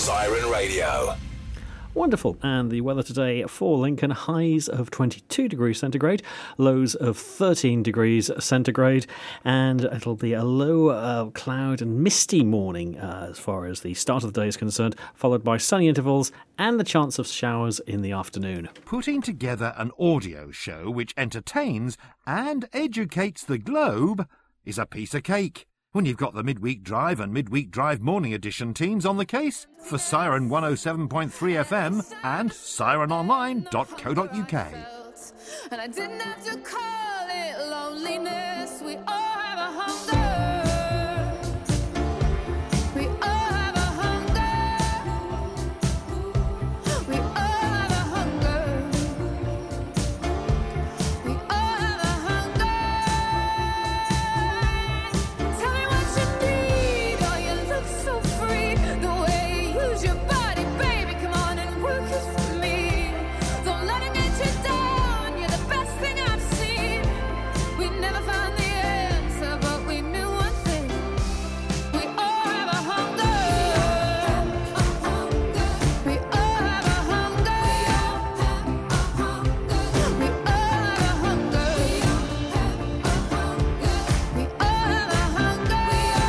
Siren Radio. Wonderful. And the weather today for Lincoln, highs of 22 degrees centigrade, lows of 13 degrees centigrade, and it'll be a low cloud and misty morning as far as the start of the day is concerned, followed by sunny intervals and the chance of showers in the afternoon. Putting together an audio show which entertains and educates the globe is a piece of cake. When you've got the Midweek Drive and Midweek Drive Morning Edition teams on the case for Siren 107.3 FM and sirenonline.co.uk. And I didn't have to call it loneliness. We all have a hunger. We all have a hunger. We all have a hunger. We all have a hunger. Tell me what you need. Oh, you look so free. The way you use your body, baby. Come on and work it for me. Don't let it get you down. You're the best thing I've seen. We never found the answer, but we knew one thing. We all have a hunger. We all have a hunger. We all have a hunger. We all have a hunger.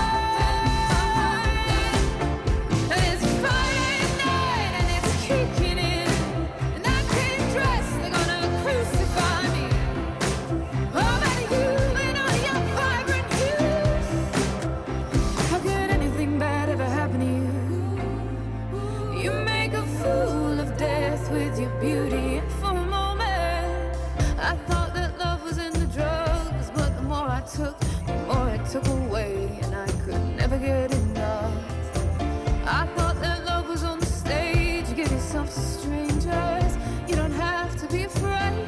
And it's Friday night and it's kicking in. And I can't dress, they're gonna crucify me. Oh, but you and all your vibrant hues. How could anything bad ever happen to you? You make a fool of death with your beauty. And for a moment, I thought that love was in the drugs. But the more I took, the more it took away. And I could never get enough. I thought that love was on the stage. You give yourself to strangers. You don't have to be afraid.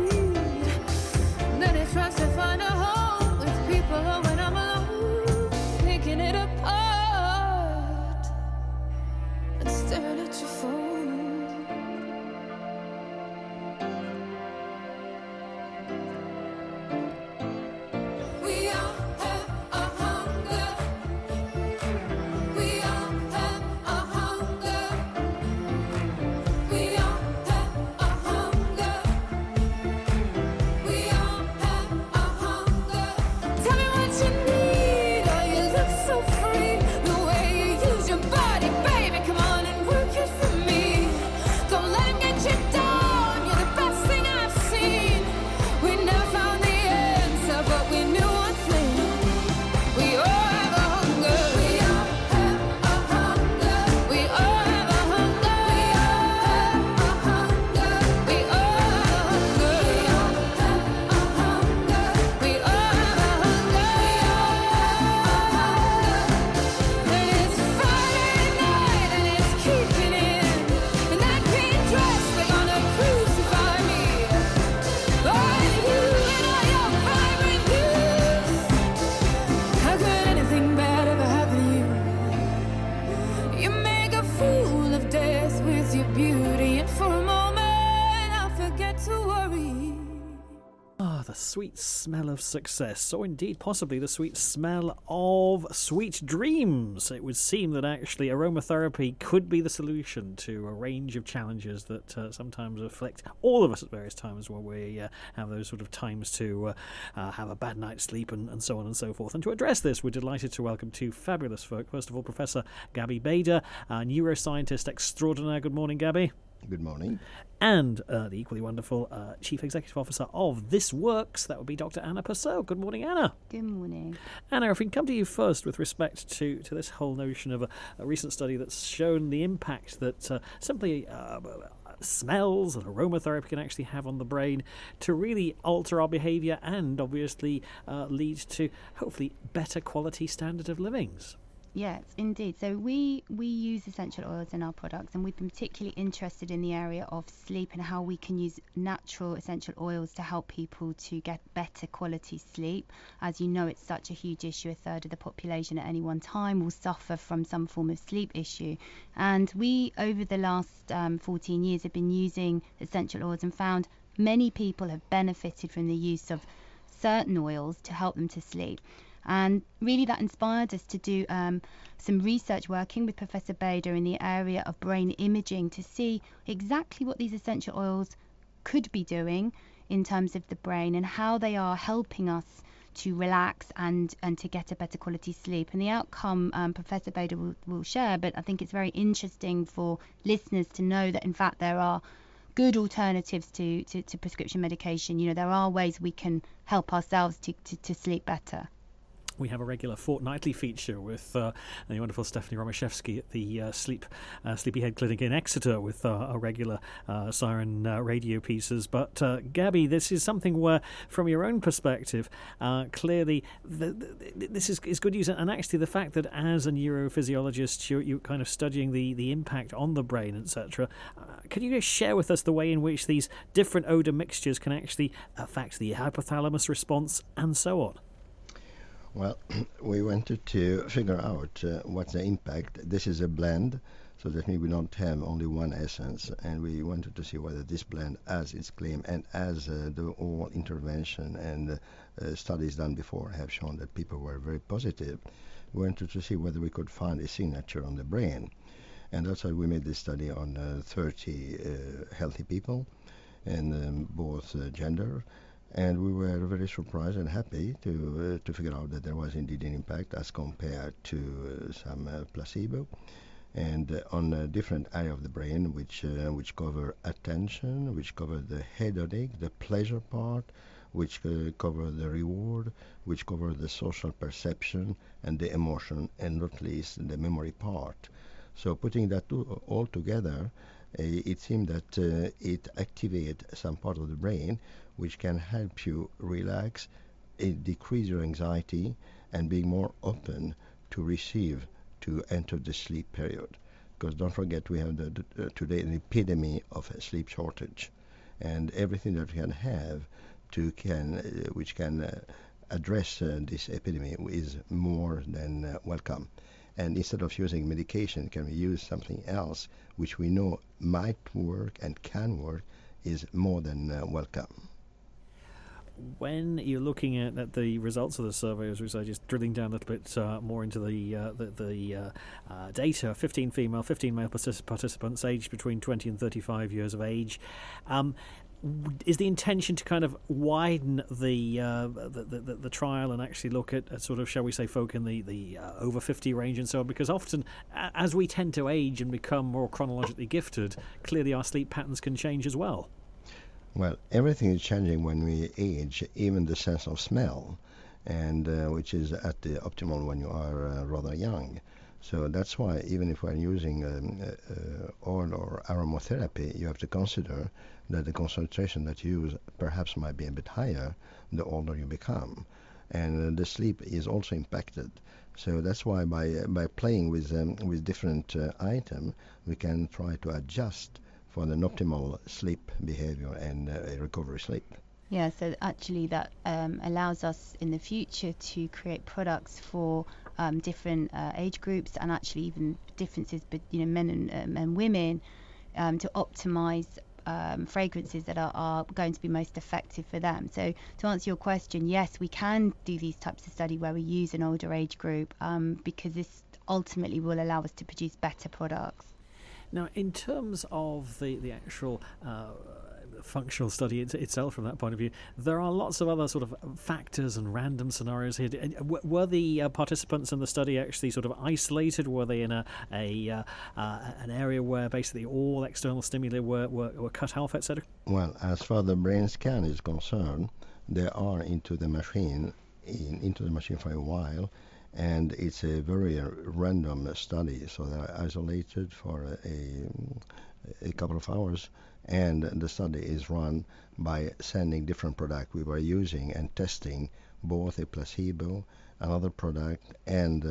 Then it tries to find a home with people. Oh, when I'm alone, picking it apart and staring at your phone. We all have a hunger. We all have a hunger. We all have a hunger. We all have a hunger. Tell me what you need. Oh, you look so free. The way you use your body, baby. Come on and work it for me. Don't let him get you down. You're the best thing I've seen. We never found the answer, but we knew one thing. We all have a hunger. We all have a hunger. We all have a hunger. We all have a hunger. We all have a hunger. We all have a hunger. And it's Friday night and it's kicking in. And I can't dress, they're gonna crucify me. Oh, and you and all your vibrant hues. How could anything bad ever happen to you? You make a fool of death with your beauty. And for a moment, I forget to worry. Ah, the sweet smell of success, or indeed possibly the sweet smell of sweet dreams. It would seem that actually aromatherapy could be the solution to a range of challenges that sometimes afflict all of us at various times when we have those sort of times to have a bad night's sleep and so on and so forth. And to address this, we're delighted to welcome two fabulous folk. First of all, Professor Gabby Bader, neuroscientist extraordinaire. Good morning, Gabby. Good morning. And the equally wonderful Chief Executive Officer of This Works, that would be Dr. Anna Purcell. Good morning, Anna. Good morning. Anna, if we can come to you first with respect to this whole notion of a recent study that's shown the impact that simply smells and aromatherapy can actually have on the brain to really alter our behaviour and obviously lead to hopefully better quality standard of livings. Yes, indeed. So we use essential oils in our products, and we've been particularly interested in the area of sleep and how we can use natural essential oils to help people to get better quality sleep. As you know, it's such a huge issue. A third of the population at any one time will suffer from some form of sleep issue. And we, over the last 14 years, have been using essential oils and found many people have benefited from the use of certain oils to help them to sleep. And really that inspired us to do some research working with Professor Bader in the area of brain imaging to see exactly what these essential oils could be doing in terms of the brain and how they are helping us to relax and to get a better quality sleep. And the outcome Professor Bader will share, but I think it's very interesting for listeners to know that in fact there are good alternatives to prescription medication. You know, there are ways we can help ourselves to sleep better. We have a regular fortnightly feature with the wonderful Stephanie Romaszewski at the Sleepyhead Clinic in Exeter with our regular Siren radio pieces. But Gabby, this is something where, from your own perspective, clearly this is good news. And actually the fact that as a neurophysiologist you're kind of studying the impact on the brain, etc. Can you share with us the way in which these different odour mixtures can actually affect the hypothalamus response and so on? Well, we wanted to figure out what's the impact. This is a blend, so that means we don't have only one essence, and we wanted to see whether this blend, as its claim and as the all intervention and studies done before have shown that people were very positive, we wanted to see whether we could find a signature on the brain. And that's why we made this study on 30 healthy people, and both gender. And we were very surprised and happy to figure out that there was indeed an impact as compared to some placebo, and on a different area of the brain, which cover attention, which cover the hedonic, the pleasure part, which cover the reward, which cover the social perception and the emotion, and not least the memory part. So putting that all together, it seemed that it activates some part of the brain which can help you relax, decrease your anxiety, and be more open to enter the sleep period. Because don't forget, we have today an epidemic of a sleep shortage, and everything that we can have which can address this epidemic is more than welcome. And instead of using medication, can we use something else which we know might work and can work, is more than welcome. When you're looking at the results of the survey, as we say, just drilling down a little bit more into the data, 15 female, 15 male participants aged between 20 and 35 years of age, is the intention to kind of widen the trial and actually look at sort of, shall we say, folk in the over 50 range and so on? Because often, as we tend to age and become more chronologically gifted, clearly our sleep patterns can change as well. Well, everything is changing when we age, even the sense of smell, and which is at the optimal when you are rather young. So that's why even if we're using oil or aromatherapy, you have to consider that the concentration that you use perhaps might be a bit higher the older you become. And the sleep is also impacted. So that's why by playing with different items, we can try to adjust for an optimal sleep behavior and recovery sleep. Yeah, so actually that allows us in the future to create products for different age groups, and actually even differences between men and women, to optimize fragrances that are going to be most effective for them. So to answer your question, yes, we can do these types of study where we use an older age group, because this ultimately will allow us to produce better products. Now, in terms of the actual functional study itself from that point of view, there are lots of other sort of factors and random scenarios here. Were the participants in the study actually sort of isolated? Were they in an area where basically all external stimuli were cut off, etc.? Well, as far as the brain scan is concerned, they are into the machine for a while, and it's a very random study, so they're isolated for a couple of hours, and the study is run by sending different products we were using and testing both a placebo, another product, and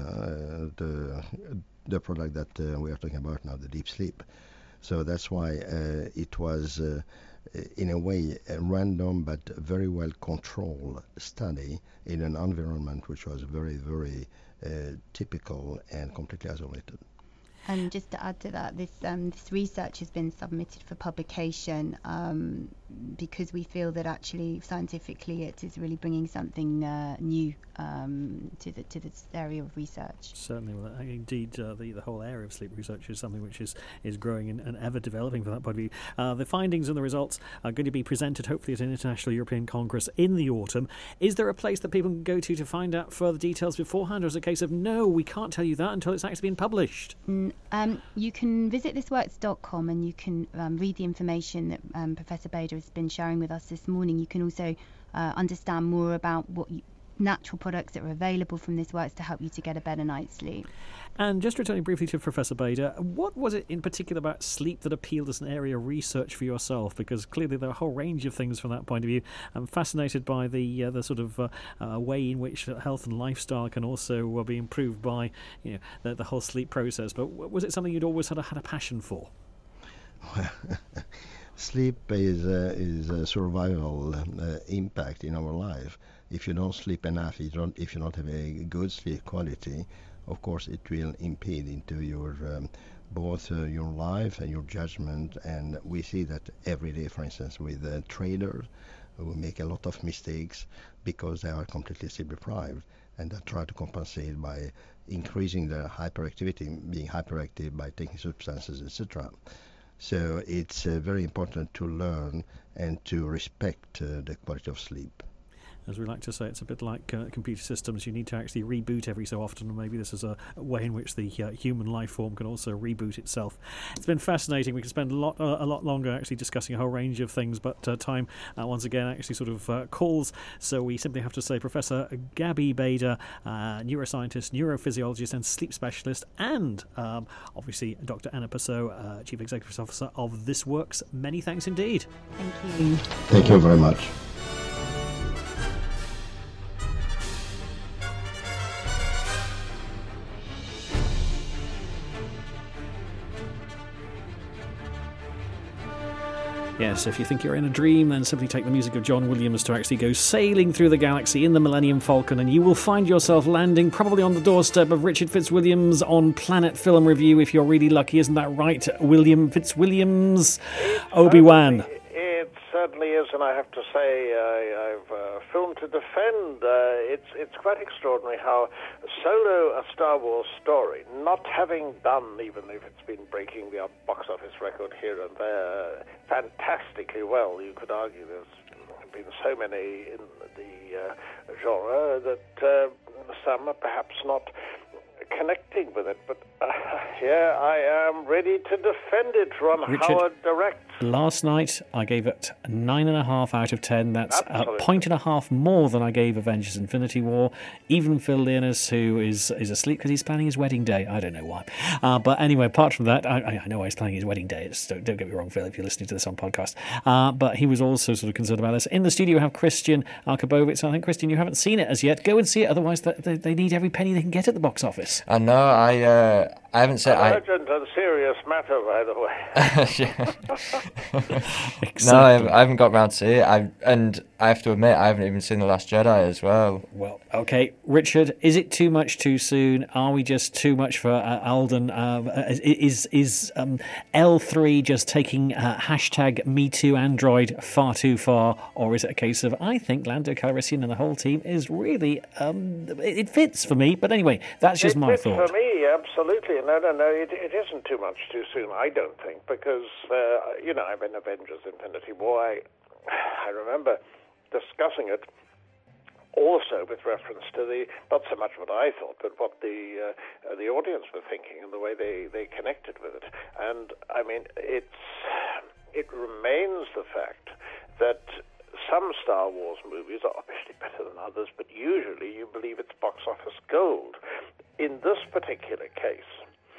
the product that we are talking about now, the deep sleep. So that's why it was in a way a random but very well controlled study in an environment which was very, very typical and completely isolated. And just to add to that, this research has been submitted for publication because we feel that actually scientifically it is really bringing something new to this area of research. Certainly, well, indeed, the whole area of sleep research is something which is growing and ever developing from that point of view. The findings and the results are going to be presented hopefully at an International European Congress in the autumn. Is there a place that people can go to find out further details beforehand, or is it a case of no, we can't tell you that until it's actually been published? You can visit thisworks.com and you can read the information that Professor Bader has been sharing with us this morning. You can also understand more about what natural products that are available from This Works to help you to get a better night's sleep. And just returning briefly to Professor Bader, what was it in particular about sleep that appealed as an area of research for yourself? Because clearly there are a whole range of things from that point of view. I'm fascinated by the sort of way in which health and lifestyle can also be improved by the whole sleep process. But was it something you'd always had a passion for? Sleep is a survival impact in our life. If you don't sleep enough, if you don't have a good sleep quality, of course it will impede into your both your life and your judgment. And we see that every day, for instance, with traders who make a lot of mistakes because they are completely sleep deprived, and they try to compensate by increasing their hyperactivity, being hyperactive by taking substances, etc. So it's very important to learn and to respect the quality of sleep. As we like to say, it's a bit like computer systems. You need to actually reboot every so often, and maybe this is a way in which the human life form can also reboot itself. It's been fascinating. We could spend a lot longer actually discussing a whole range of things, but time once again actually sort of calls. So we simply have to say Professor Gabby Bader, neuroscientist, neurophysiologist and sleep specialist, and obviously Dr. Anna Passot, Chief Executive Officer of This Works. Many thanks indeed. Thank you. Thank you very much. Yes, if you think you're in a dream, then simply take the music of John Williams to actually go sailing through the galaxy in the Millennium Falcon, and you will find yourself landing probably on the doorstep of Richard Fitzwilliams on Planet Film Review if you're really lucky. Isn't that right, William Fitzwilliams? Obi-Wan. It certainly is, and I have to say, I've filmed to defend. It's quite extraordinary how Solo, a Star Wars story, not having done, even if it's been breaking the box office record here and there, fantastically well. You could argue there's been so many in the genre that some are perhaps not connecting with it, but here I am ready to defend it. Ron Richard, Howard directs. Last night I gave it 9.5 out of 10. That's Absolutely. a point and a half more than I gave Avengers Infinity War. Even Phil Leonis, who is asleep because he's planning his wedding day. I don't know why. But anyway, apart from that, I know he's planning his wedding day. Don't get me wrong, Phil, if you're listening to this on podcast. But he was also sort of concerned about this. In the studio we have Christian Arkabovitz. I think, Christian, you haven't seen it as yet. Go and see it, otherwise they need every penny they can get at the box office. I know, I haven't said... An urgent and serious matter, by the way. Exactly. No, I haven't got round to see it. And I have to admit, I haven't even seen The Last Jedi as well. Well, okay. Richard, is it too much too soon? Are we just too much for Alden? Is L3 just taking hashtag #MeTooAndroid far too far? Or is it a case of, I think Lando Calrissian and the whole team is really... it fits for me. But anyway, that's just my thought. It fits for me, absolutely. No, it isn't too much too soon, I don't think, because, I'm in Avengers Infinity War. I remember discussing it also with reference to not so much what I thought, but what the audience were thinking and the way they connected with it. And, I mean, it remains the fact that some Star Wars movies are obviously better than others, but usually you believe it's box office gold. In this particular case,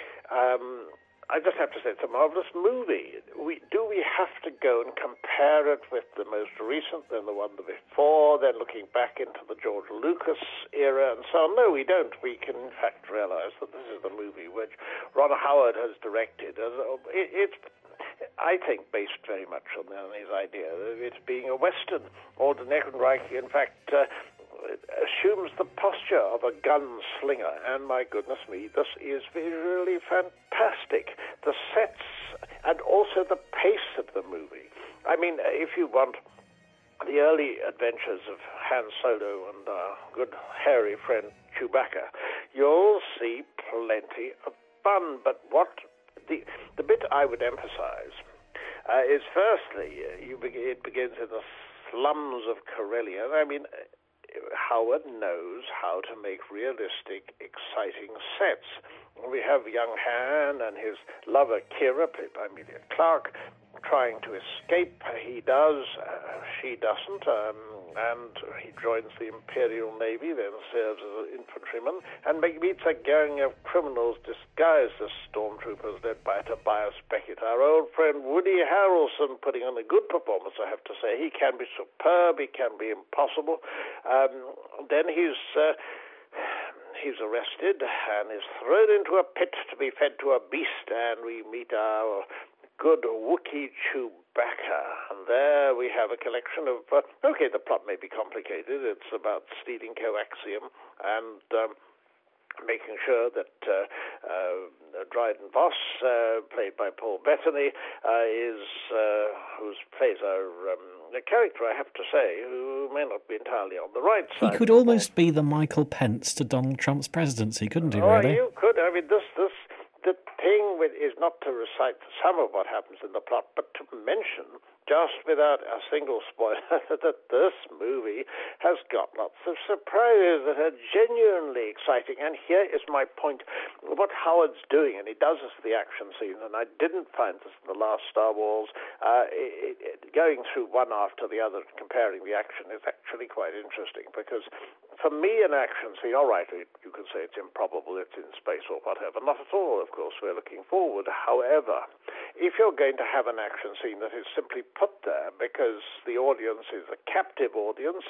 I just have to say it's a marvelous movie. Do we have to go and compare it with the most recent, then the one before, then looking back into the George Lucas era and so on? No, we don't. We can, in fact, realize that this is the movie which Ron Howard has directed. It's, I think, based very much on his idea of it being a Western. Alden Ehrenreich, in fact, assumes the posture of a gunslinger, and my goodness me, this is visually fantastic. The sets and also the pace of the movie. I mean, if you want the early adventures of Han Solo and our good hairy friend Chewbacca, you'll see plenty of fun. But what the bit I would emphasize is, firstly, it begins in the slums of Corellia. I mean, Howard knows how to make realistic, exciting sets. We have young Han and his lover Kira, played by Emilia Clarke, trying to escape. He does, she doesn't, and he joins the Imperial Navy, then serves as an infantryman, and meets a gang of criminals disguised as stormtroopers led by Tobias Beckett. Our old friend Woody Harrelson putting on a good performance, I have to say. He can be superb, he can be impossible. Then he's arrested and is thrown into a pit to be fed to a beast, and we meet our good Wookiee Chewbacca. And there we have a collection of... the plot may be complicated. It's about stealing coaxium and making sure that Dryden Voss, played by Paul Bettany, who plays a character, I have to say, who may not be entirely on the right side. He could almost be the Michael Pence to Donald Trump's presidency, couldn't he, really? You could. I mean, the thing is not to recite some of what happens in the plot, but to mention, just without a single spoiler, that this movie has got lots of surprises that are genuinely exciting. And here is my point. What Howard's doing, and he does this for the action scenes, and I didn't find this in the last Star Wars, going through one after the other, comparing the action, is actually quite interesting, because for me, an action scene, all right, you can say it's improbable, it's in space or whatever. Not at all, of course, we're looking forward. However, if you're going to have an action scene that is simply put there because the audience is a captive audience,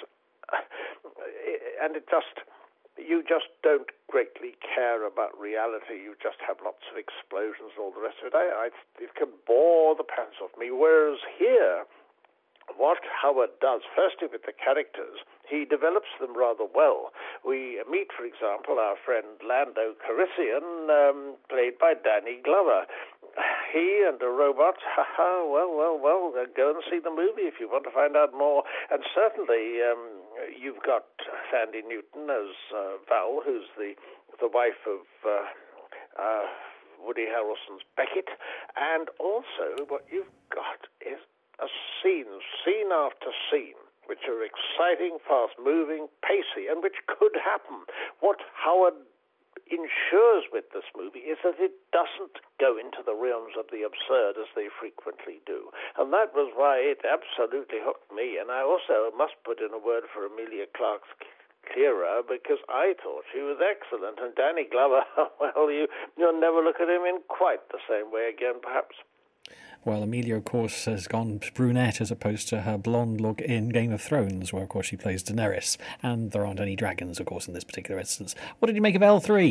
and you just don't greatly care about reality, you just have lots of explosions and all the rest of it, it can bore the pants off me. Whereas here, what Howard does, firstly with the characters, he develops them rather well. We meet, for example, our friend Lando Calrissian, played by Danny Glover. He and a robot, well, go and see the movie if you want to find out more. And certainly you've got Sandy Newton as Val, who's the wife of Woody Harrelson's Beckett. And also what you've got is a scene after scene, which are exciting, fast-moving, pacey, and which could happen. What Howard ensures with this movie is that it doesn't go into the realms of the absurd as they frequently do. And that was why it absolutely hooked me. And I also must put in a word for Emilia Clarke's Kira, because I thought she was excellent. And Danny Glover, well, you'll never look at him in quite the same way again, perhaps. Well, Emilia, of course, has gone brunette as opposed to her blonde look in Game of Thrones, where, of course, she plays Daenerys. And there aren't any dragons, of course, in this particular instance. What did you make of L3?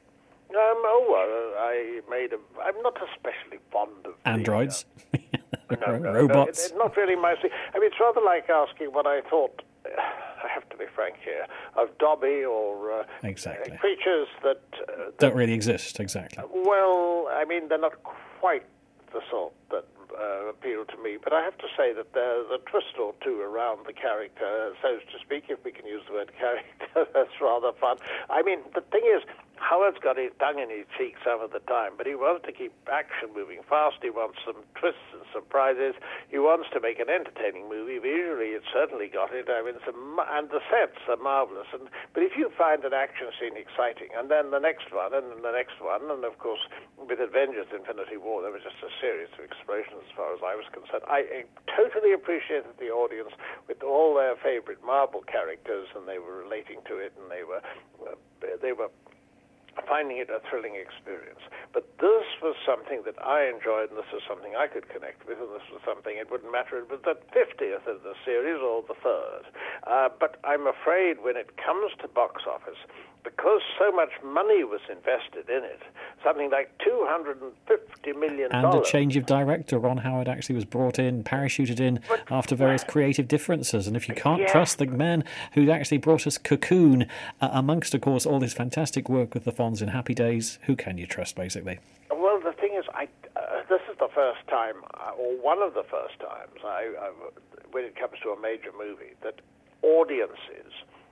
I'm not especially fond of androids. Robots. No, not really my thing. I mean, it's rather like asking what I thought, I have to be frank here, of Dobby or exactly. Creatures that... don't really exist, exactly. Well, I mean, they're not quite the sort that appeal to me, but I have to say that there's a twist or two around the character, so to speak, if we can use the word character. That's rather fun. I mean, the thing is, Howard's got his tongue in his cheek some of the time, but he wants to keep action moving fast. He wants some twists and surprises. He wants to make an entertaining movie. Visually, it's certainly got it. I mean, and the sets are marvelous. But if you find an action scene exciting, and then the next one, and then the next one, and of course, with Avengers Infinity War, there was just a series of explosions as far as I was concerned. I totally appreciated the audience with all their favorite Marvel characters, and they were relating to it, and they were finding it a thrilling experience. But this was something that I enjoyed, and this was something I could connect with, and this was something, it wouldn't matter if it was the 50th of the series or the 3rd. But I'm afraid when it comes to box office, because so much money was invested in it, something like $250 million. And a change of director. Ron Howard actually was brought in, parachuted in after various creative differences. And if you can't trust the man who actually brought us Cocoon, amongst, of course, all this fantastic work with the Fonz in Happy Days, who can you trust, basically? Well, the thing is, this is the first time, or one of the first times, when it comes to a major movie, that audiences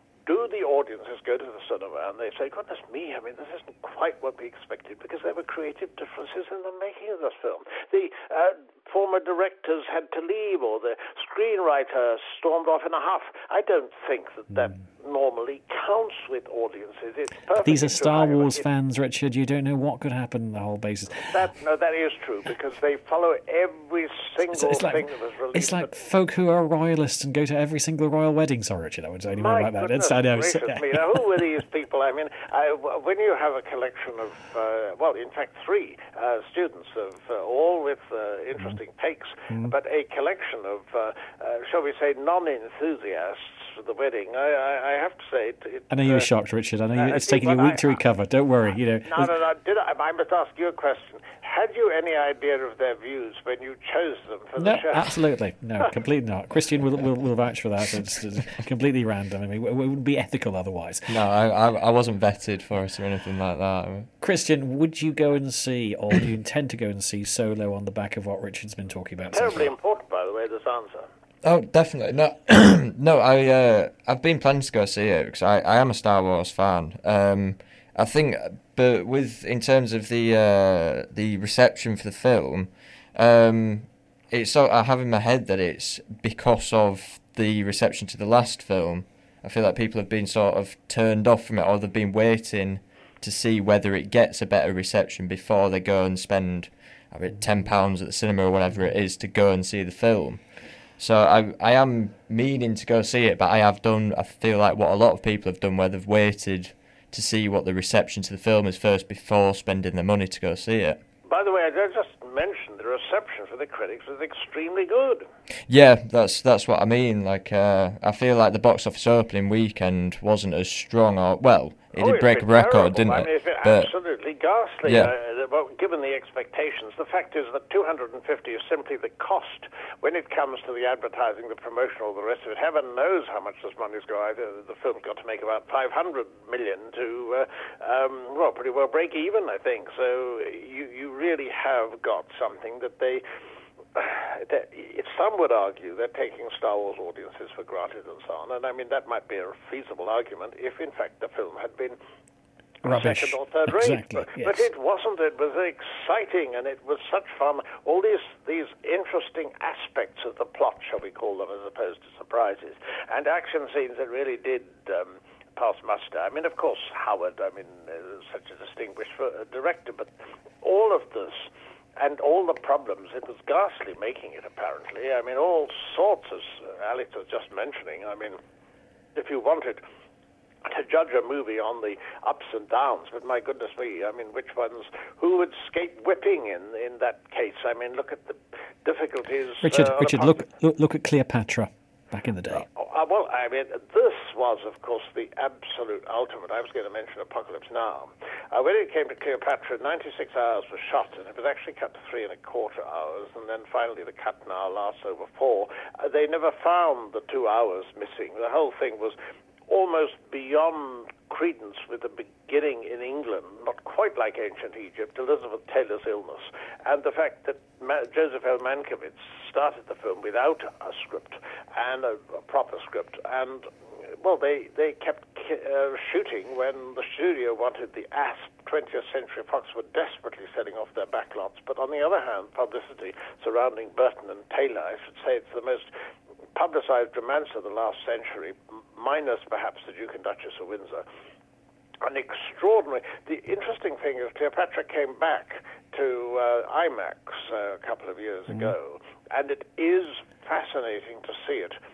go to the cinema and they say, goodness me, I mean, this isn't quite what we expected, because there were creative differences in the making of this film. The former directors had to leave, or the screenwriter stormed off in a huff. I don't think that normally counts with audiences. It's These are Star Wars fans, Richard. You don't know what could happen on the whole basis. That is true, because they follow every single thing that was released. It's like folk who are royalists and go to every single royal wedding. Sorry, Richard, I would say anything like that. I know. Me. Now, who were these people? I mean, when you have a collection of, in fact, 3 students of all with interesting takes, but a collection of, shall we say, non-enthusiasts for the wedding, I have to say... I know you're shocked, Richard. I know it's taken you a week to recover. Don't worry. No. I must ask you a question. Had you any idea of their views when you chose them for the show? No, absolutely. No, completely not. Christian will vouch for that. It's completely random. I mean, it wouldn't be ethical otherwise. No, I wasn't vetted for it or anything like that. Christian, would you go and see, or do you intend to go and see Solo on the back of what Richard's been talking about? Terribly important, by the way, this answer. Oh, definitely. No, no. I've been planning to go see it because I am a Star Wars fan. I think, but in terms of the reception for the film, it's sort of, I have in my head that it's because of the reception to the last film. I feel like people have been sort of turned off from it, or they've been waiting to see whether it gets a better reception before they go and spend £10 at the cinema or whatever it is to go and see the film. So I am meaning to go see it, but I feel like what a lot of people have done, where they've waited to see what the reception to the film is first before spending the money to go see it. By the way, I just mentioned the reception for the critics was extremely good. Yeah, that's what I mean. Like, I feel like the box office opening weekend wasn't as strong, it did break a record, didn't it? I mean, it's been absolutely ghastly. Yeah. Given the expectations, the fact is that 250 is simply the cost when it comes to the advertising, the promotion, all the rest of it. Heaven knows how much this money's going. The film's got to make about $500 million to, pretty well break even, I think. So you really have got something that some would argue they're taking Star Wars audiences for granted and so on. And I mean, that might be a feasible argument if, in fact, the film had been rubbish, second or third rate. Exactly, but it wasn't. It was exciting, and it was such fun. All these interesting aspects of the plot, shall we call them, as opposed to surprises, and action scenes that really did pass muster. I mean, of course, Howard, is such a distinguished director, but all of this and all the problems, it was ghastly making it, apparently. I mean, all sorts, as Alex was just mentioning. I mean, if you wanted to judge a movie on the ups and downs, but my goodness me, I mean, who would skate whipping in that case? I mean, look at the difficulties. Richard, look at Cleopatra back in the day. Well, I mean, this was, of course, the absolute ultimate. I was going to mention Apocalypse Now. When it came to Cleopatra, 96 hours was shot, and it was actually cut to 3.25 hours, and then finally the cut now lasts over 4. They never found the 2 hours missing. The whole thing was almost beyond credence with the beginning in England, not quite like ancient Egypt, Elizabeth Taylor's illness, and the fact that Joseph L. Mankiewicz started the film without a script and a proper script, and they kept shooting when the studio wanted the ASP. 20th Century Fox were desperately selling off their backlots, but on the other hand, publicity surrounding Burton and Taylor, I should say it's the most publicized romance of the last century, minus perhaps the Duke and Duchess of Windsor. An extraordinary... The interesting thing is Cleopatra came back to IMAX a couple of years ago, and it is fascinating to see it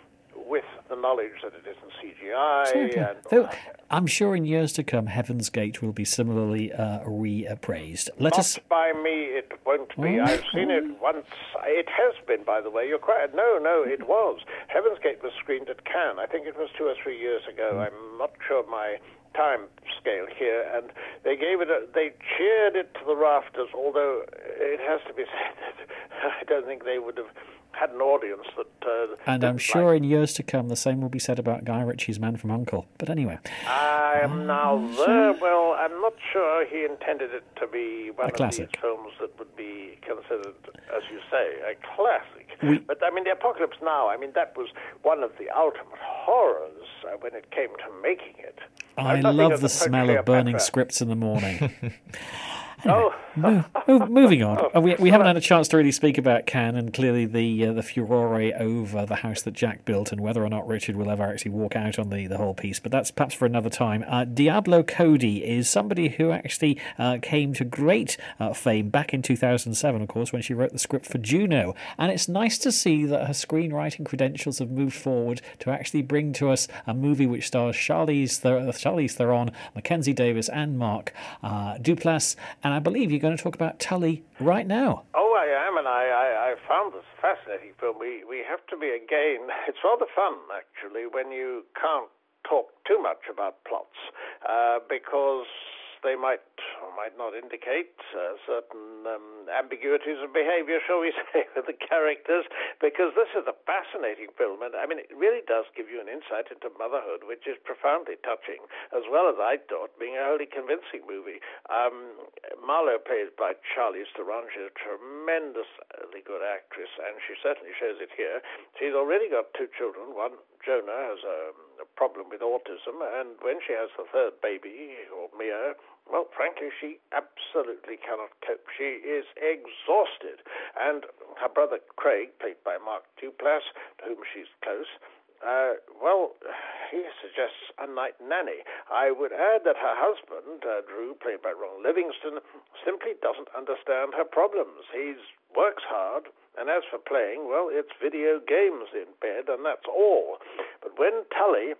with the knowledge that it isn't CGI. Certainly. And Though, I'm sure in years to come, Heaven's Gate will be similarly reappraised. Let us. not by me, it won't be. I've seen it once. It has been, by the way. You're quite... No, it was. Heaven's Gate was screened at Cannes. I think it was 2 or 3 years ago. I'm not sure my time scale here, and they cheered it to the rafters, although it has to be said that I don't think they would have had an audience that... And I'm sure in years to come the same will be said about Guy Ritchie's Man from U.N.C.L.E. But anyway. I am now there. Well, I'm not sure he intended it to be one A classic. of these films that would be considered, as you say, a classic. But, I mean, The Apocalypse Now, I mean, that was one of the ultimate horrors when it came to making it. I Nothing love of the smell of Cleopatra. burning scripts in the morning. Oh. Moving on. We haven't had a chance to really speak about Cannes, and clearly the furore over the house that Jack built and whether or not Richard will ever actually walk out on the whole piece. But that's perhaps for another time. Diablo Cody is somebody who actually came to great fame back in 2007, of course, when she wrote the script for Juno. And it's nice to see that her screenwriting credentials have moved forward to actually bring to us a movie which stars Charlize Theron, Mackenzie Davis, and Mark Duplass. And I believe you're going to talk about Tully right now. Oh, I am, and I found this a fascinating film. We have to be, again, it's rather fun, actually, when you can't talk too much about plots, because they might or might not indicate certain ambiguities of behavior, shall we say, with the characters, because this is a fascinating film, and I mean, it really does give you an insight into motherhood, which is profoundly touching, as well as I thought, being a wholly convincing movie. Marlowe, played by Charlize Theron, she's a tremendously good actress, and she certainly shows it here. She's already got 2 children. One, Jonah, has a problem with autism, and when she has the third baby, or Mia, well, frankly, she absolutely cannot cope. She is exhausted. And her brother Craig, played by Mark Duplass, to whom she's close, well, he suggests a night nanny. I would add that her husband, Drew, played by Ron Livingston, simply doesn't understand her problems. He works hard, and as for playing, well, it's video games in bed, and that's all. But when Tully,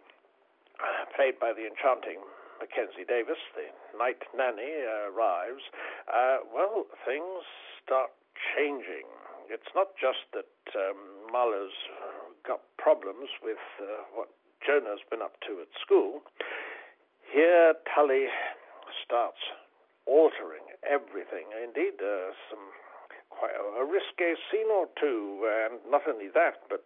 played by the enchanting Mackenzie Davis, the night nanny, arrives, well, things start changing. It's not just that Marlowe's got problems with what Jonah's been up to at school. Here, Tully starts altering everything. Indeed, some quite a risque scene or two, and not only that, but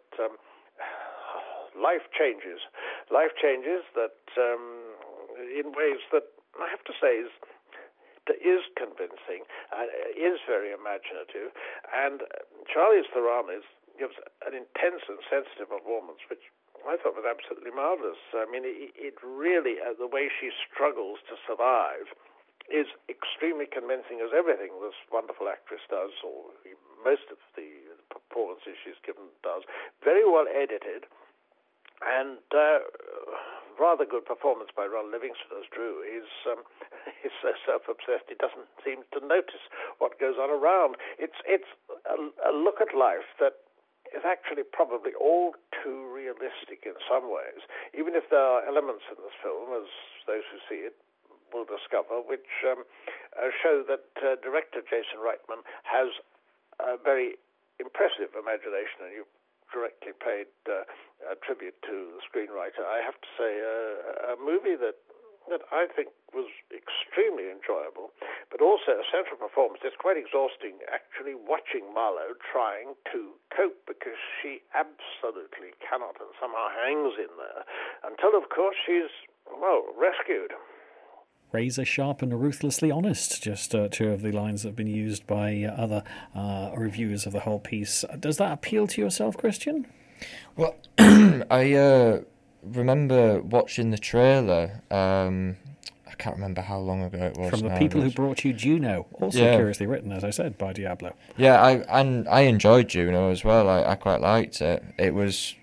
life changes. Life changes that in ways that I have to say is convincing, is very imaginative, and Charlize Theron gives an intense and sensitive performance, which I thought was absolutely marvelous. I mean, it really, the way she struggles to survive is extremely convincing, as everything this wonderful actress does, or most of the performances she's given does. Very well edited, and rather good performance by Ron Livingston as Drew. He's so self-obsessed he doesn't seem to notice what goes on around. It's a look at life that is actually probably all too realistic in some ways, even if there are elements in this film, as those who see it will discover, which show that director Jason Reitman has a very impressive imagination, and you directly paid tribute to the screenwriter. I have to say, a movie that I think was extremely enjoyable, but also a central performance. It's quite exhausting, actually, watching Marlowe trying to cope, because she absolutely cannot and somehow hangs in there, until, of course, she's, well, rescued. Razor sharp and ruthlessly honest, just 2 of the lines that have been used by other reviewers of the whole piece. Does that appeal to yourself, Christian? Well, I remember watching the trailer. I can't remember how long ago it was. From the now, people who brought you Juno, also curiously written, as I said, by Diablo. Yeah, I enjoyed Juno as well. I quite liked it. It was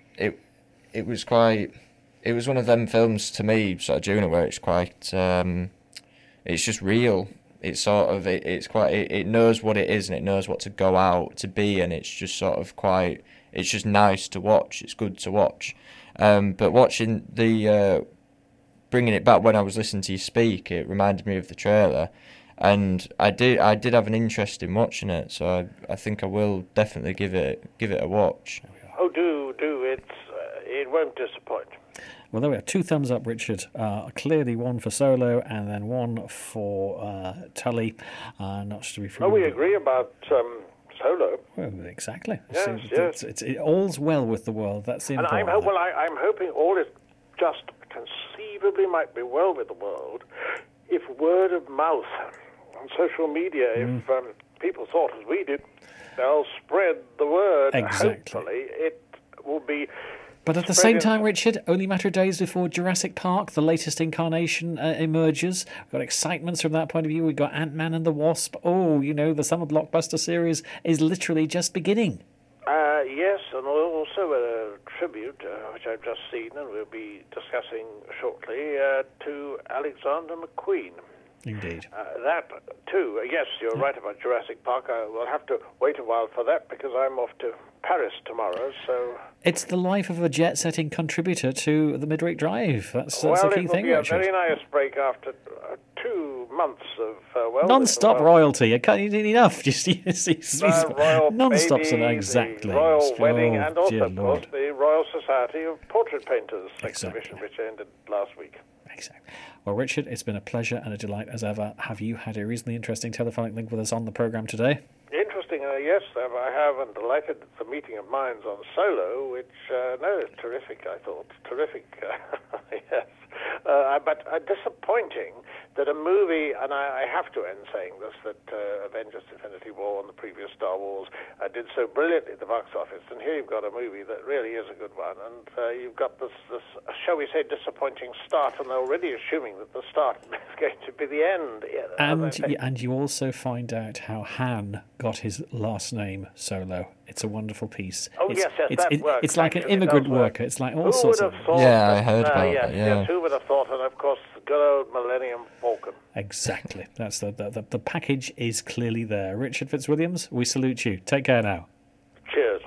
one of them films to me, sort of Juno, where it's quite it's just real. It's sort of it knows what it is, and it knows what to go out to be, and it's just sort of quite. It's just nice to watch. It's good to watch. But watching the bringing it back when I was listening to you speak, it reminded me of the trailer, and I did have an interest in watching it. So I think I will definitely give it a watch. Oh, do it won't disappoint. Well, there we are. 2 thumbs up, Richard. Clearly one for Solo and then one for Tully. Not to be Oh, we agree about Solo. Well, exactly. Yes. It all's well with the world. That's the And important. I'm hoping all is just conceivably might be well with the world if word of mouth on social media, if people thought as we did, they'll spread the word. Exactly. Hopefully it will be. But at the same time, Richard, only a matter of days before Jurassic Park, the latest incarnation, emerges. We've got excitements from that point of view. We've got Ant-Man and the Wasp. Oh, the summer blockbuster series is literally just beginning. Yes, and also a tribute, which I've just seen and we'll be discussing shortly, to Alexander McQueen. Indeed. That, too. Yes, you're right about Jurassic Park. We'll have to wait a while for that because I'm off to Paris tomorrow, so... It's the life of a jet-setting contributor to the Midweek Drive. That's a key thing, Well, it will be Richard. a very nice break after 2 months of... Non-stop royalty. You need enough. Just royal non-stop. baby, Exactly. the royal wedding, Oh, and also, dear of course, Lord. the Royal Society of Portrait Painters Exactly. exhibition, which ended last week. Exactly. Well, Richard, it's been a pleasure and a delight as ever. Have you had a reasonably interesting telephonic link with us on the programme today? Interesting, yes, I have, and delighted at the meeting of minds on Solo, which, terrific, I thought. Terrific, yes. But disappointing that a movie, and I have to end saying this, that Avengers Infinity War and the previous Star Wars did so brilliantly at the box office, and here you've got a movie that really is a good one, and you've got this, shall we say, disappointing start, and they're already assuming that the start is going to be the end. And you also find out how Han got his last name, Solo. It's a wonderful piece. Oh, yes, that works. It's like an Actually, it immigrant does work. worker. It's like all Who sorts would of... have thought Yeah, I that? heard about yes, that, yeah. Yes, who would have thought? And, of course, the good old Millennium Falcon. Exactly. That's the package is clearly there. Richard Fitzwilliams, we salute you. Take care now. Cheers.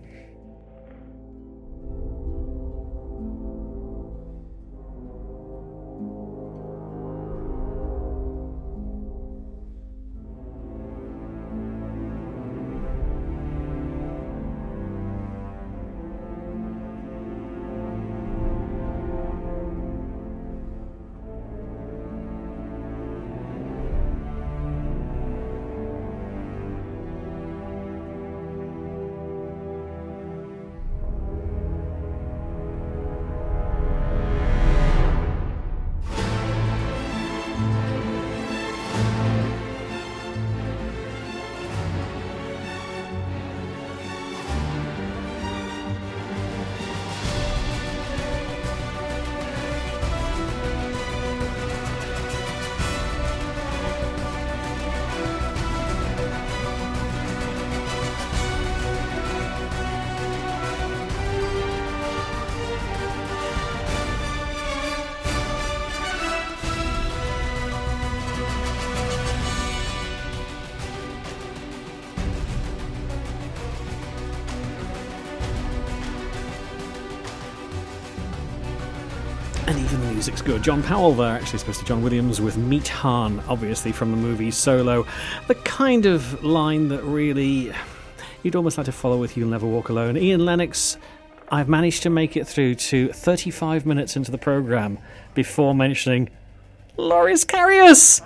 And even the music's good. John Powell there, actually supposed to John Williams with Meet Han, obviously from the movie Solo. The kind of line that really you'd almost like to follow with You'll Never Walk Alone. Ian Lennox, I've managed to make it through to 35 minutes into the programme before mentioning Loris Karius.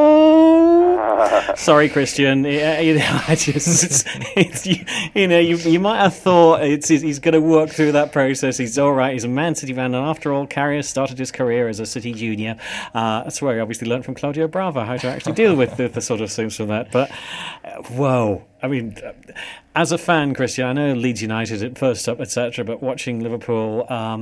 Oh, sorry, Christian. I just, you might have thought he's going to work through that process. He's all right. He's a Man City fan, and after all, Karius started his career as a City junior. That's where he obviously learned from Claudio Bravo how to actually deal with the sort of things from that. But whoa, I mean, as a fan, Christian, I know Leeds United at first up, etc. But watching Liverpool.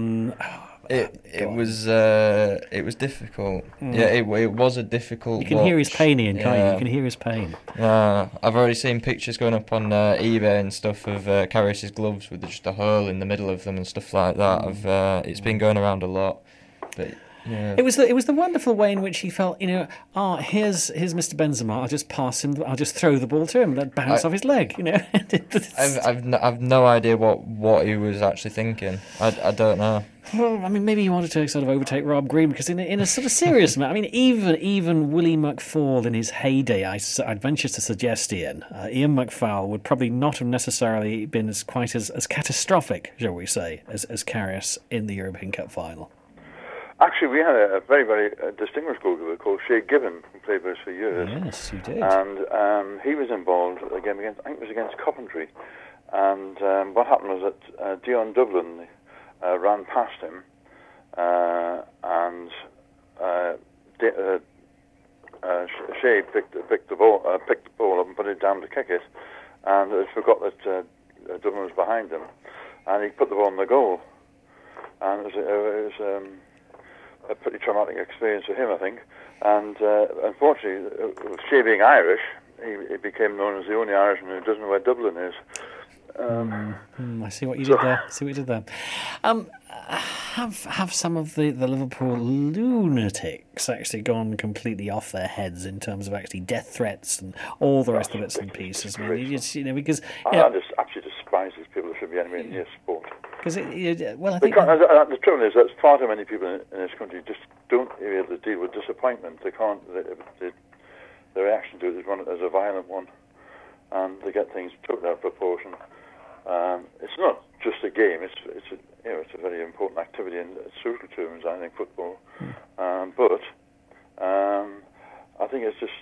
It was difficult. Yeah, it was a difficult. You can hear his pain, Ian, can't you? Yeah. You can hear his pain. I've already seen pictures going up on eBay and stuff of Karius's gloves with just a hole in the middle of them and stuff like that. It's been going around a lot. But Yeah. It was the wonderful way in which he felt, here's Mr. Benzema. I'll just pass him. I'll just throw the ball to him and let it bounce off his leg. I've no idea what he was actually thinking. I don't know. Well, I mean, maybe he wanted to sort of overtake Rob Green because in a sort of serious matter, I mean, even Willie McFall in his heyday, I'd venture to suggest, Ian McFall would probably not have necessarily been quite as catastrophic, shall we say, as Karius in the European Cup final. Actually, we had a very, very distinguished goalkeeper called Shay Gibbon, who played with us for years. Yes, you did. And he was involved a game against, I think it was against Coventry. And what happened was that Dion Dublin ran past him, and Shay picked the ball up and put it down to kick it, and forgot that Dublin was behind him, and he put the ball in the goal. And it was a pretty traumatic experience for him, I think. And unfortunately, Shay being Irish, he became known as the only Irishman who doesn't know where Dublin is. I see what you did there. Have some of the Liverpool lunatics actually gone completely off their heads in terms of actually death threats and all the rest of bits and pieces? I mean, because I just absolutely despise these people who should be anywhere near sport. Because I think the trouble is that far too many people in this country just don't be able to deal with disappointment. They can't. The reaction to it is a violent one, and they get things totally out of proportion. It's not just a game. It's a very important activity in social terms. I think football, but I think it's just.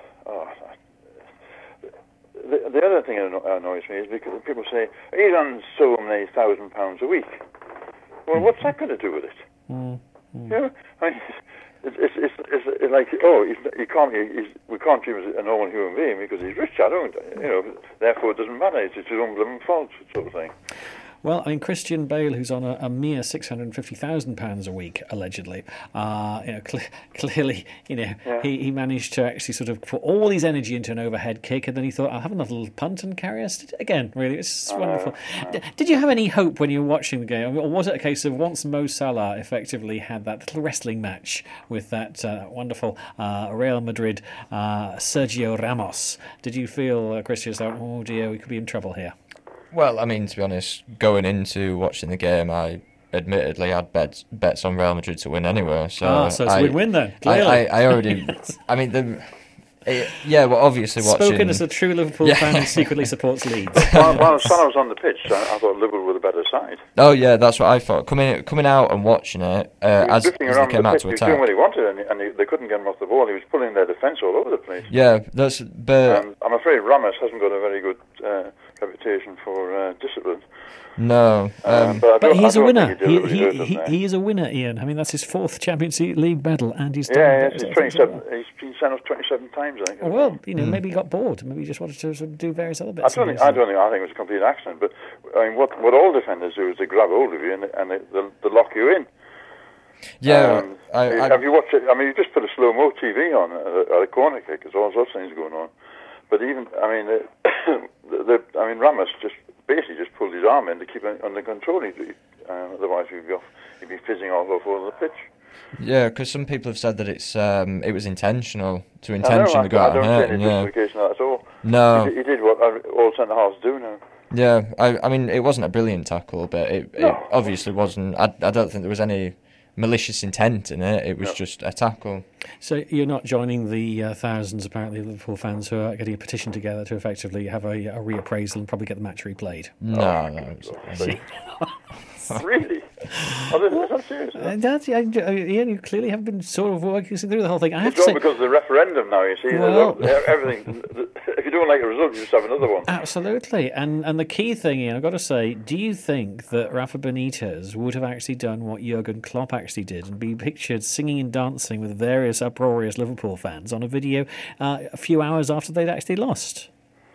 The other thing that annoys me is because people say he's on so many £1,000 a week. Well, what's that got to do with it? You know, I mean, it's like we can't treat him as a normal human being because he's rich. I don't, therefore it doesn't matter. It's his own blooming fault, sort of thing. Well, I mean, Christian Bale, who's on a mere £650,000 a week, allegedly, clearly, he managed to actually sort of put all his energy into an overhead kick, and then he thought, I'll have another little punt and carry us. Again, really, it's wonderful. Did you have any hope when you were watching the game? Or was it a case of once Mo Salah effectively had that little wrestling match with that wonderful Real Madrid Sergio Ramos, did you feel, Christian, oh dear, we could be in trouble here? Well, I mean, to be honest, going into watching the game, I admittedly had bets on Real Madrid to win anyway. So it's a win-win then. Clearly. I already. I mean, well, obviously watching. Spoken as a true Liverpool fan who secretly supports Leeds. While Salah was on the pitch, I thought Liverpool were the better side. Oh yeah, that's what I thought. Coming out and watching it as they came out to attack. He was doing what he wanted, and they couldn't get him off the ball. He was pulling their defence all over the place. Yeah, but I'm afraid Ramos hasn't got a very good reputation for discipline. No, but he's a winner. He is a winner, Ian. I mean, that's his 4th Champions League medal, and he's done. He's 27. He's been sent off 27 times, I think. Well, maybe he got bored. Maybe he just wanted to sort of do various other bits. I think it was a complete accident. But I mean, what all defenders do is they grab hold of you and they lock you in. Yeah. Have you watched it? I mean, you just put a slow-mo TV on at a corner kick. There's all sorts of things going on. But even, I mean, Ramos basically just pulled his arm in to keep it under control. Otherwise, he'd be fizzing all over the pitch. Yeah, because some people have said that it was intentional to go out and hurt. I don't see any justification of that at all. No, he did what all centre halves do now. Yeah, I mean, it wasn't a brilliant tackle, but it obviously wasn't. I don't think there was any malicious intent in it. It was just a tackle. So you're not joining the thousands, apparently, of Liverpool fans who are getting a petition together to effectively have a reappraisal and probably get the match replayed? No. Really? Is that serious? Ian, you clearly have been sort of working through the whole thing. I have to say, because of the referendum now, you see. Well, everything. If you don't like a result, you just have another one. Absolutely. And the key thing, Ian, I've got to say, do you think that Rafa Benitez would have actually done what Jurgen Klopp actually did and be pictured singing and dancing with various uproarious Liverpool fans on a video a few hours after they'd actually lost?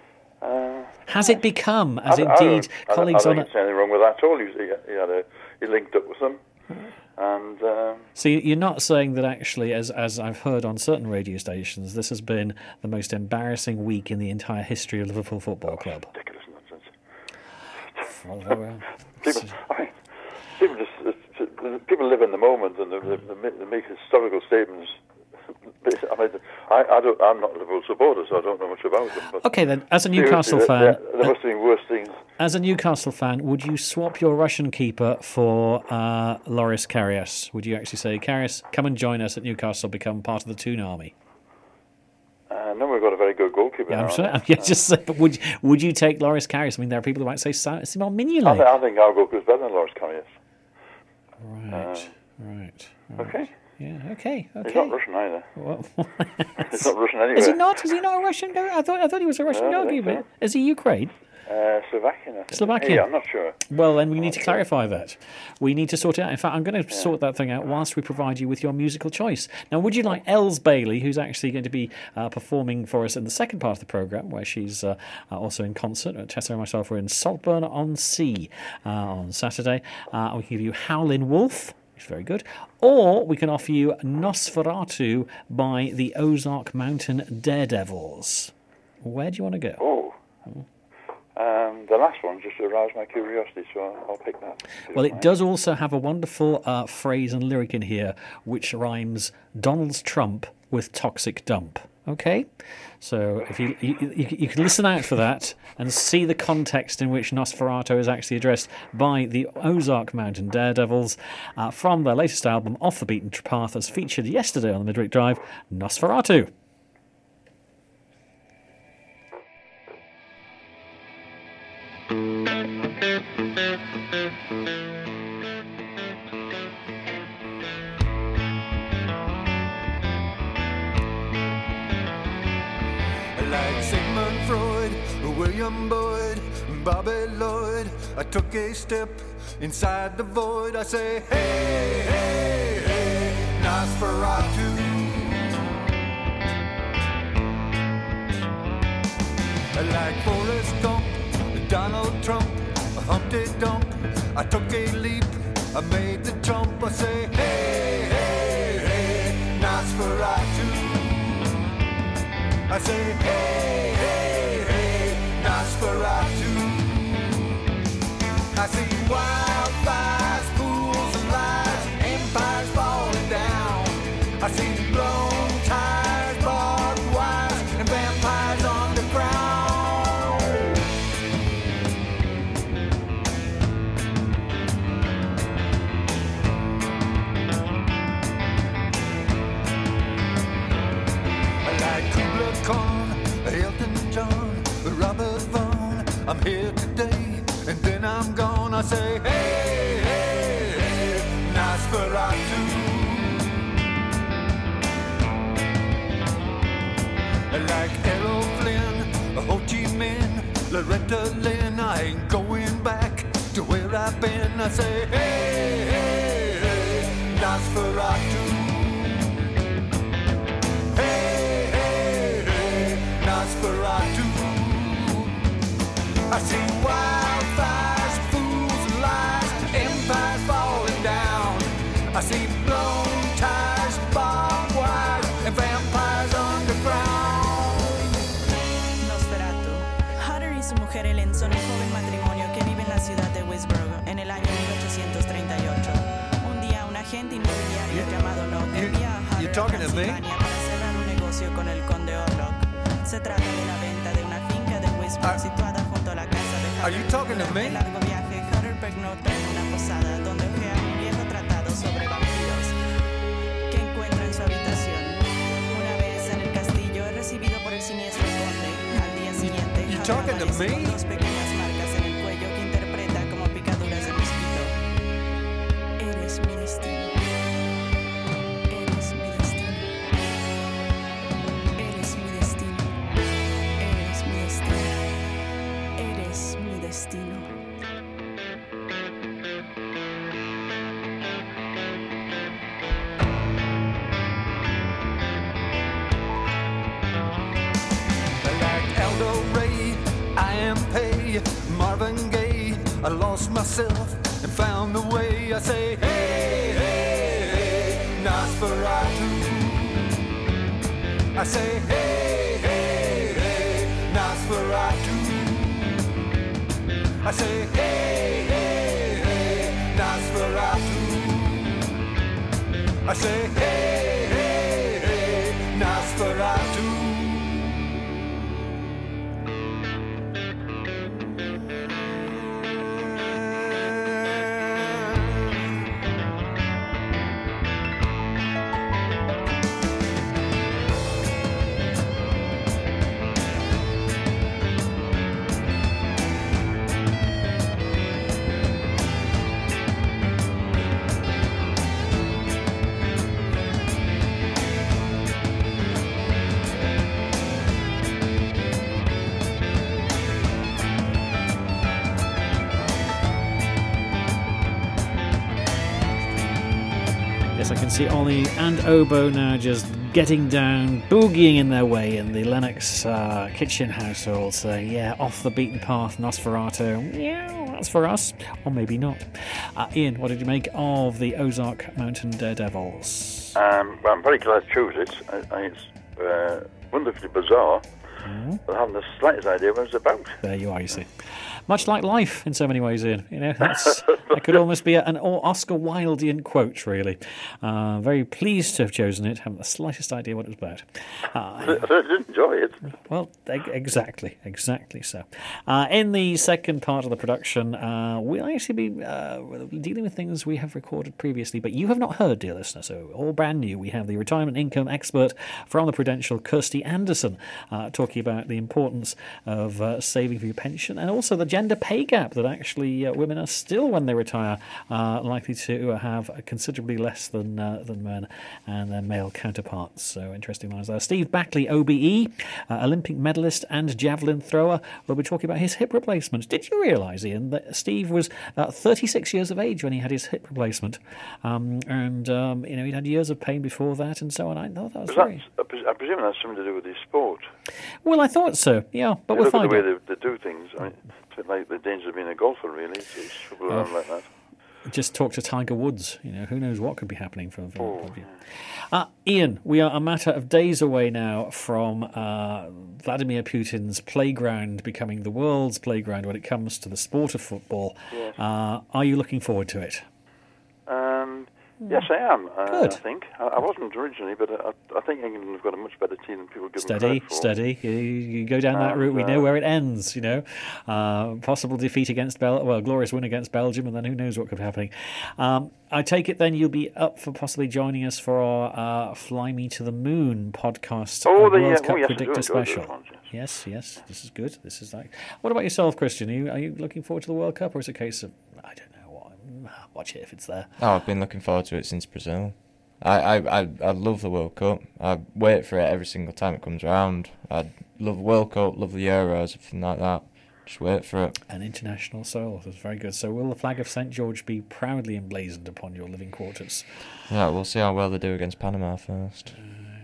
Has it become, as indeed colleagues on it? I don't think there's anything wrong with that at all. He linked up with them. And so you're not saying that actually, as I've heard on certain radio stations, this has been the most embarrassing week in the entire history of Liverpool Football Club? Ridiculous nonsense. people live in the moment and they make historical statements. I mean, I'm not a Liverpool supporter, so I don't know much about them. But Okay, then, as a Newcastle fan, there must have been worse things. as a Newcastle fan, would you swap your Russian keeper for Loris Karius? Would you actually say, Karius, come and join us at Newcastle, become part of the Toon Army? No, we've got a very good goalkeeper. Yeah, now, I'm sure. haven't we? Just say, but would you take Loris Karius? I mean, there are people who might say Simon Mignolet. I think our goalkeeper's better than Loris Karius. Right. Okay. Yeah. Okay. He's not Russian either. Well, He's not Russian anyway. is he not? Is he not a Russian goalkeeper? I thought he was a Russian No, I think goalkeeper. so. Is he Ukraine? Slovakian. I think. Slovakian. Yeah, I'm not sure. Well, then we need to clarify that. We need to sort it out. In fact, I'm going to sort that thing out whilst we provide you with your musical choice. Now, would you like Els Bailey, who's actually going to be performing for us in the second part of the programme, where she's also in concert? Tessa and myself were in Saltburn-on-Sea on Saturday. We can give you Howlin' Wolf, which is very good. Or we can offer you Nosferatu by the Ozark Mountain Daredevils. Where do you want to go? Oh. The last one just aroused my curiosity, so I'll pick that. Well, it does also have a wonderful phrase and lyric in here which rhymes Donald Trump with toxic dump. Okay? So if you can listen out for that and see the context in which Nosferatu is actually addressed by the Ozark Mountain Daredevils from their latest album, Off the Beaten Path, as featured yesterday on the Midweek Drive, Nosferatu. Like Sigmund Freud, William Boyd, Bobby Lloyd, I took a step inside the void. I say, hey, hey, hey, Nosferatu. Like Forrest Gump, Donald Trump, Humpty Dump, I took a leap, I made the jump. I say, hey, hey, hey, Nosferatu. I say, hey, hey, hey, Nosferatu. I see wildfires, fools and lies, empires falling down. I see blown tires, barbed wires, and vampires underground. Like Kubla Khan, Elton John, Robert Vaughn, I'm here today, and then I'm gone. I say, hey, hey, hey, Nosferatu. Like Errol Flynn, Ho Chi Minh, Loretta Lynn, I ain't going back to where I've been. I say, hey, hey, hey, Nosferatu. Hey, hey, hey, Nosferatu. I see wildfires, fools and lies, empires falling down. I see blown tires, barbed wires, and vampires underground. Nosferatu. Hunter y su mujer Ellen son un joven matrimonio que vive en la ciudad de Westboro en el año 1838. Un día un agente inmobiliario llamado Locke envía a Hunter a Transilvania para cerrar un negocio con el conde Orlok. Se trata de la venta de una finca de Westboro situada junto a la casa de Hunter. Are you talking to me? En el largo viaje, Hunter pernocta en una posada donde ojea un viejo tratado sobre vampiros que encuentra en su habitación. Una vez en el castillo es recibido por el siniestro conde. Al día siguiente, Hunter talking to aparece me? con dos pequeñas marcas en el cuello que interpreta como picaduras de mosquito. Eres mi destino. Eres mi destino. Eres mi destino. Eres mi destino. Eres mi destino. Like Aldo Ray, I am Pay, Marvin Gaye. I lost myself and found a way. I say, hey, hey, hey, Nosferatu. I say, hey, hey, hey, Nosferatu. I say, hey, hey, hey, Nosferatu. I say, hey, hey, hey, Nosferatu. Yes, I can see Ollie and Oboe now just getting down, boogieing in their way in the Lennox kitchen household, saying, yeah, off the beaten path, Nosferatu. Yeah, that's for us. Or maybe not. Ian, what did you make of the Ozark Mountain Daredevils? Well, I'm very glad I chose it. It's wonderfully bizarre. But I haven't the slightest idea what it's about. There you are, you see. Much like life in so many ways, Ian. You know, that could almost be an Oscar Wildean quote, really. Very pleased to have chosen it. Haven't the slightest idea what it was about. I did enjoy it. Well, exactly so. In the second part of the production, we'll actually be dealing with things we have recorded previously, but you have not heard, dear listener, so all brand new. We have the retirement income expert from the Prudential, Kirsty Anderson, talking about the importance of saving for your pension, and also the gender pay gap, that actually women are still, when they retire, likely to have considerably less than men and their male counterparts. So interesting lines there. Steve Backley, OBE, Olympic medalist and javelin thrower, will be talking about his hip replacement. Did you realise, Ian, that Steve was 36 years of age when he had his hip replacement, and you know, he'd had years of pain before that, and so on. I thought that was very... I presume that's something to do with his sport. Well, I thought so, yeah, but we'll find out. out. The way they do things, I mean, it's a bit like the dangers of being a golfer, really. It's trouble around like that. Just talk to Tiger Woods. You know, who knows what could be happening from Ian, we are a matter of days away now from Vladimir Putin's playground becoming the world's playground when it comes to the sport of football. Yes. Are you looking forward to it? Yes, I am. Good. I think. I wasn't originally, but I think England have got a much better team than people give them credit for. Steady. You go down that route, we know where it ends, you know. Possible defeat against glorious win against Belgium, and then who knows what could be happening. I take it then you'll be up for possibly joining us for our Fly Me to the Moon podcast, World Cup Predictor Special. Yes, this is good. This is like... What about yourself, Christian? Are you looking forward to the World Cup, or is it a case of, I don't know, watch it if it's there? Oh, I've been looking forward to it since Brazil. I love the World Cup. I wait for it every single time it comes around. I love the World Cup, love the Euros, everything like that. Just wait for it. An international soul. That's very good. So will the flag of St. George be proudly emblazoned upon your living quarters? Yeah, we'll see how well they do against Panama first.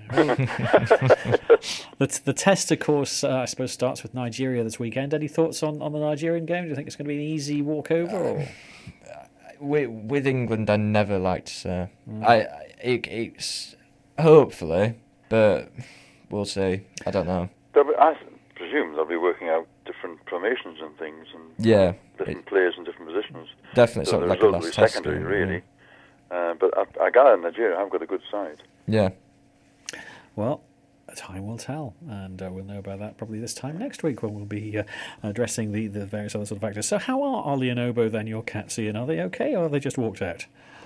The test, of course, I suppose starts with Nigeria this weekend. Any thoughts on the Nigerian game? Do you think it's going to be an easy walkover? Or? With England, I never like to say. It's hopefully, but we'll see. I don't know. I presume they'll be working out different formations and things, and different players in different positions. Definitely, so something the like a result will last be test. Secondary, really. But I gather Nigeria have got a good side. Yeah. Well, time will tell, and we'll know about that probably this time next week when we'll be addressing the various other sort of factors. So how are Ollie and Oboe then, your cats, Ian? Are they okay, or have they just walked out?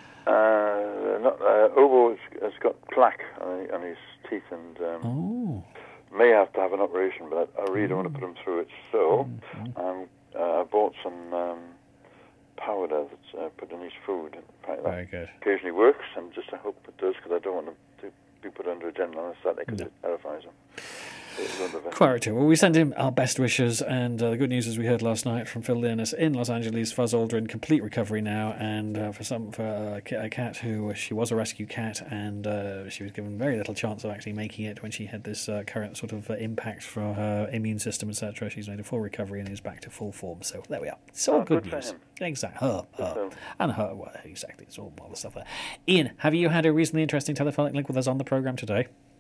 Oboe has got plaque on his teeth and may have to have an operation, but I really don't want to put him through it. So I bought some powder that's put in his food. Very good. Occasionally works, and just I hope it does, because I don't want him to be put under a general anaesthetic because it terrifies him. Quite right. Well, we send him our best wishes, and the good news, as we heard last night from Phil Learness in Los Angeles, Fuzz Aldrin, complete recovery now, and for a cat who she was a rescue cat, and she was given very little chance of actually making it when she had this current sort of impact for her immune system, etc. She's made a full recovery and is back to full form. So there we are. It's all good news. Exactly. Her. Well, exactly. It's all the stuff there. Ian, have you had a reasonably interesting telephonic link with us on the programme today?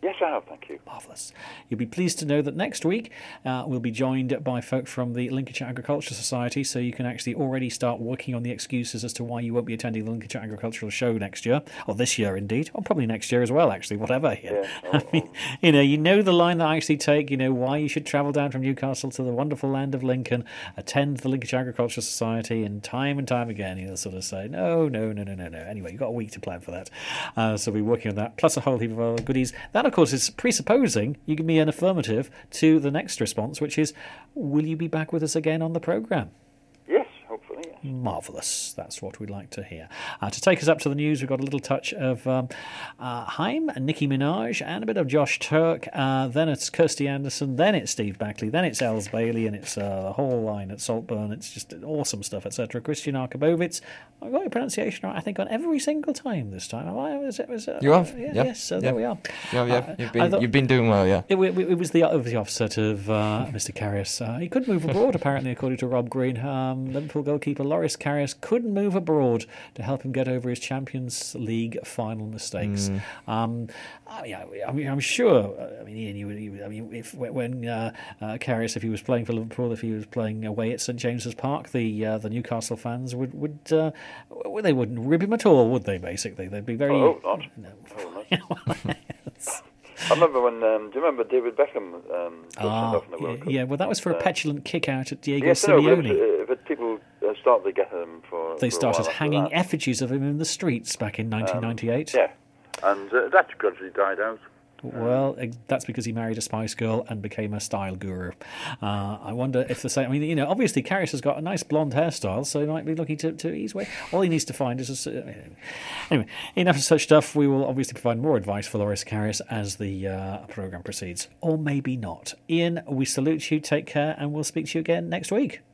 Yes, I have, thank you. Marvellous. You'll be pleased to know that next week we'll be joined by folk from the Lincolnshire Agricultural Society, so you can actually already start working on the excuses as to why you won't be attending the Lincolnshire Agricultural Show next year, or this year indeed, or probably next year as well, actually, whatever. Yeah, I mean, you know the line that I actually take, you know why you should travel down from Newcastle to the wonderful land of Lincoln, attend the Lincolnshire Agricultural Society, and time again you'll sort of say, no. Anyway, you've got a week to plan for that. So we'll be working on that, plus a whole heap of other goodies. That, of course, is presupposing you give me an affirmative to the next response, which is, will you be back with us again on the programme? Yes, hopefully, yes. Marvellous. That's what we'd like to hear. To take us up to the news, we've got a little touch of Haim and Nicki Minaj and a bit of Josh Turk. Then it's Kirsty Anderson. Then it's Steve Backley. Then it's Els Bailey. And it's the whole line at Saltburn. It's just awesome stuff, etc. Christian Arkabovitz. I got your pronunciation right, I think, on every single time this time. Have I? You have? Yeah, yeah. Yes, so there we are. Yeah. You've been doing well, yeah. It was the offset of Mr. Karius. He couldn't move abroad, apparently, according to Rob Green. Liverpool goalkeeper Loris Karius couldn't move abroad to help him get over his Champions League final mistakes. I'm sure. I mean, Ian, when Karius, if he was playing for Liverpool, if he was playing away at St James's Park, the Newcastle fans they wouldn't rib him at all, would they? Basically, they'd be very. Oh, not. I remember when. Do you remember David Beckham got sent off in the World Cup? Yeah, well, that was for a petulant kick out at Diego yes, Simeone. But people started to get him for. They for started a while hanging after that. effigies of him in the streets back in 1998. Yeah, and that gradually died out. Well, that's because he married a Spice Girl and became a style guru. I wonder if the same. I mean, obviously Karius has got a nice blonde hairstyle, so he might be looking to ease away. All he needs to find is anyway. Enough of such stuff. We will obviously provide more advice for Loris Karius as the programme proceeds, or maybe not. Ian, we salute you. Take care, and we'll speak to you again next week.